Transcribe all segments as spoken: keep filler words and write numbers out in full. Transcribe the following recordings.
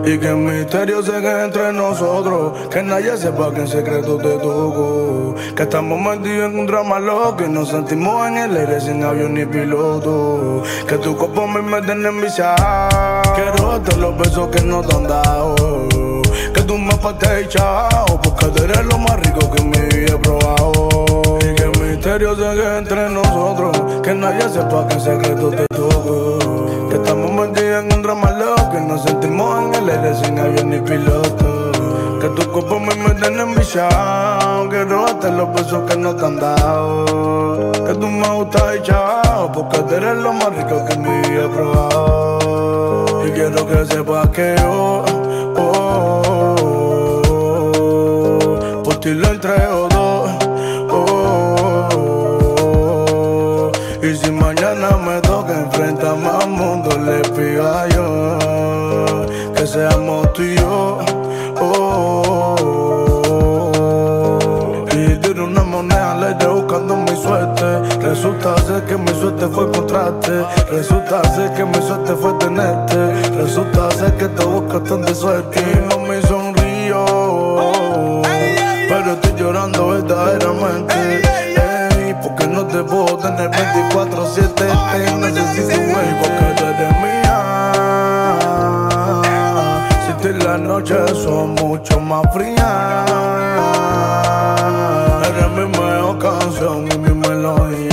Y que el misterio se quede entre nosotros, que nadie sepa que en secreto te toco. Que estamos metidos en un drama loco y nos sentimos en el aire sin avión ni piloto. Que tu cuerpo a mí me tiene enviciado. Quiero darte los besos que no te han dado. Que tú me patees echado, porque tú eres lo más rico que en mi vida he probado. Y que el misterio se quede entre nosotros, que nadie sepa que en secreto te toco. Que estamos metidos en un drama loco y nos sentimos en el aire sin avión ni piloto. Que tu cuerpo a mí me tiene enviciado. Quiero darte los besos que no te han dado. Que tú me gustas echado, porque tú eres lo más rico que en mi vida he probado. Y quiero que sepas que yo, oh, oh, oh, por ti lo entrego todo, oh, oh, oh. Y si mañana me toca enfrentar más mundo, le pido a Dios que seamos tú y yo, oh, oh, oh. Y tiro una moneda al aire buscando mi suerte. Resulta ser que mi suerte fue encontrarte. Resulta ser que mi suerte fue tenerte. Resulta ser que te buscaste de suerte y no me sonrío, pero estoy llorando verdaderamente. Ey, porque no te puedo tener veinticuatro siete. Te necesito, ey, porque tú eres mía. Si tú y las noches son mucho más frías. Eres mi mejor canción y mi melodía.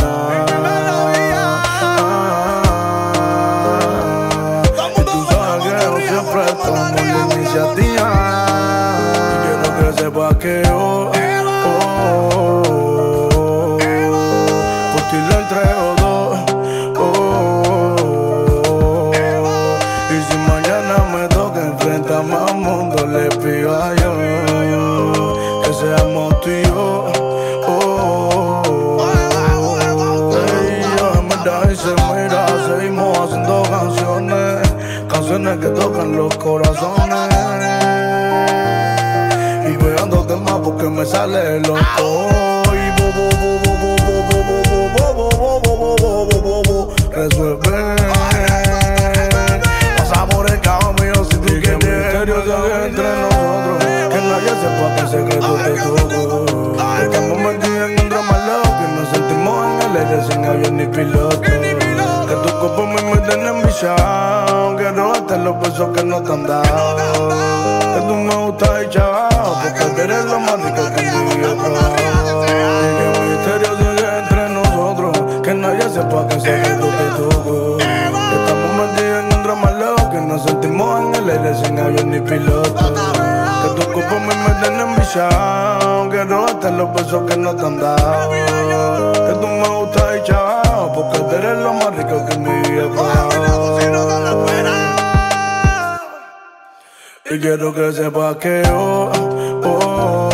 Y tú sabes que yo siempre tomo la iniciativa. Y quiero que sepas que yo, oh, oh, oh, por ti lo entrego todo, oh, oh, oh. Y si mañana me toca enfrentar más mundo, le pido a Dios que seamos tú y yo, oh, oh, oh. Ey, yo en verdad y se mira, seguimos haciendo canciones, canciones que tocan los corazones. Y pegando temas porque me sale loco. Y bo, bo, bo, bo, bo, bo, bo, bo, bo, bo, bo, bo, bo, bo, resuelve. Pasa por el cabo mío si tú quieres. Que el misterio se quede entre nosotros, que nadie sepa que en secreto te toco. Que estamos metidos en un drama loco y nos sentimos en el aire sin avión ni piloto. Que tu cuerpo a mí me tiene enviciado. Quiero darte los besos que no te han dado. Que tú me gustas echado, porque tú eres lo más rico que en mi vida he probado. Y que el misterio se quede entre nosotros, que nadie sepa que en secreto te toco. Que estamos metidos en un drama loco y nos sentimos en el aire sin avión ni piloto. Que tu cuerpo a mí me tiene enviciado. Quiero darte los besos que no te han dado. Que tú me gustas echado, porque tú eres lo más rico que en mi vida he probado. Y quiero que sepas que yo, oh, oh,